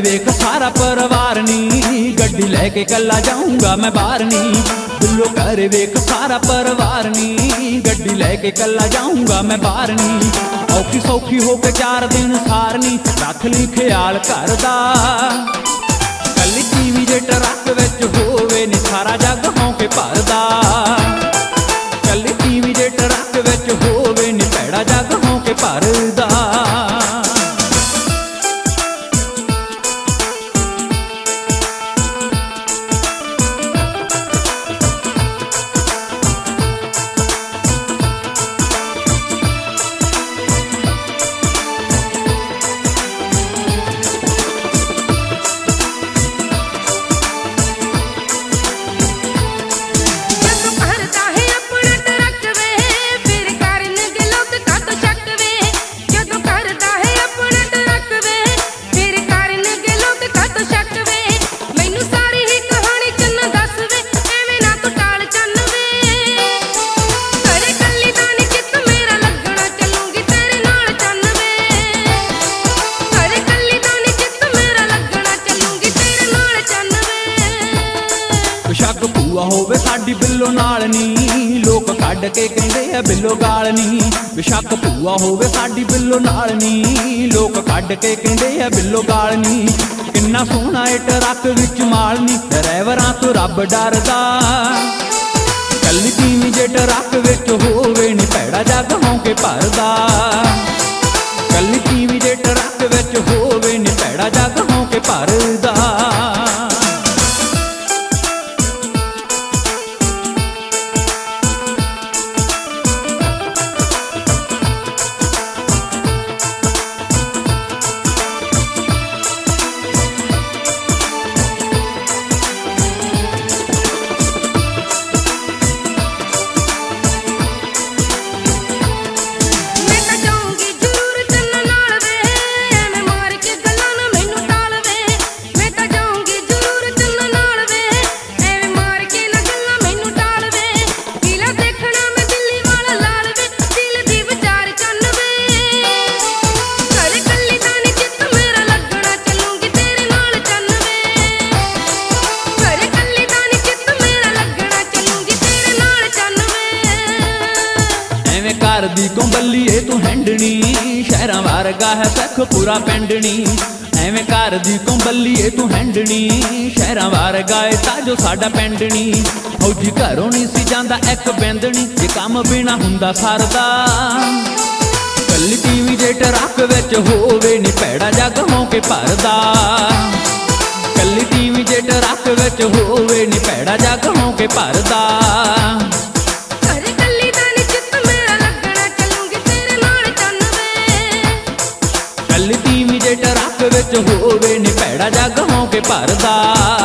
वेख सारा परिवार नी, गड्डी लैके कला जाऊंगा मैं बाहर नी। बिल्लो घर वेख सारा परिवार नी, गड्डी लैके कला जाऊंगा मैं बाहर नी। औखी सौखी होके 4 दिन सारनी, रख ली ख्याल घर दा। कल टीवी जे ट्रक विच होवे नी, सारा जग होके भरदा। कल टीवी जे ट्रक विच होवे नी, भैड़ा जग होके भरदा। बेशक भूआ होवे साडी बिल्लो नाल नी, लोग कढ के कहंदे आ बिल्लो गाल नी। बेशक भूआ होवे साडी बिल्लो नाल नी, लोग कढ के कहंदे आ बिल्लो गाल नी। किन्ना सोहना ए ट्रक विच माल नी, ड्राइवरां तो रब डरदा। कल टीवी जे ट्रक विच होवे नी, भैड़ा जग होके भरदा। कल टीवी जे ट्रक विच होवे नी, भैड़ा जग होके भरदा। घर दी कुंबलीए तू हैंडनी, शहरां वर्गा है सख पूरा पेंडनी। एवें घर दी कुंबलीए तू हैंडनी, शहरां वर्गा है ताजो साडा पेंडनी। फौजी घरों नहीं सी जांदा एक बैंदनी, जे काम बिना हुंदा सरदा। कल टीवी जे ट्रक विच होवे नी, भैड़ा जग होके भरदा। कल टीवी जे ट्रक विच होवे नी, भैड़ा जग होके भरदा। कल टीवी जे ट्रक विच होवे नी, भैड़ा जग होके भरदा।